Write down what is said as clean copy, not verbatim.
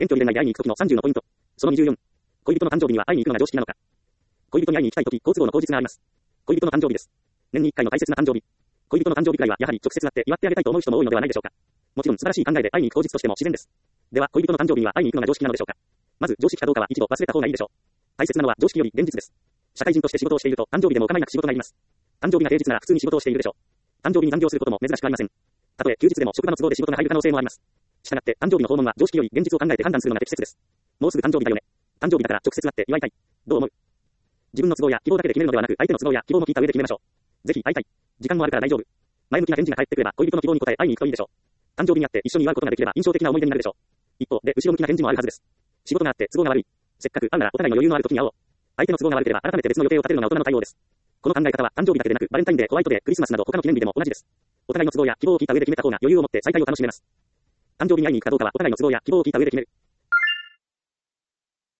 遠距離恋愛で会いに行く時の30のポイント。その24。恋人の誕生日には会いに行くのが常識なのか。恋人に会いに行きたい時、好都合の口実があります。恋人の誕生日です。年に1回の大切な誕生日。恋人の誕生日くらいはやはり直接会って祝ってあげたいと思う人も多いのではないでしょうか。もちろん素晴らしい考えで会いに行く口実としても自然です。では恋人の誕生日には会いに行くのが常識なのでしょうか。まず常識かどうかは一度忘れた方がいいでしょう。大切なのは常識より現実です。社会人として仕事をしていると誕生日でもお構いなく仕事があります。誕生日が平日なら普通に仕事をしているでしょう。誕生日に残業することも珍しくありません。たとえ休日でも職場の都合で仕事が入る可能性もあります。したがって誕生日の訪問は常識より現実を考えて判断するのが適切です。もうすぐ誕生日だよね。誕生日だから直接会って祝いたい。どう思う？自分の都合や希望だけで決めるのではなく相手の都合や希望も聞いた上で決めましょう。ぜひ会いたい。時間もあるから大丈夫。前向きな返事が返ってくれば恋人の希望に応え会いに行くといいでしょう。誕生日に会って一緒に祝うことができれば印象的な思い出になるでしょう。一方で後ろ向きな返事もあるはずです。仕事があって都合が悪い。せっかく会うならお互いの余裕のある時に会おう。相手の都合が悪ければ改めて別の予定を立てるのが大人の対応です。この考え方は誕生日だけでなくバレンタインデー、ホワイトデー、クリスマスなど他の記念日でも同じです。お互いの都合や希望を聞いた上で決めた方が余裕を持って再会を楽しめます。誕生日に会いに行くかどうかはお互いの都合や希望を聞いた上で決める。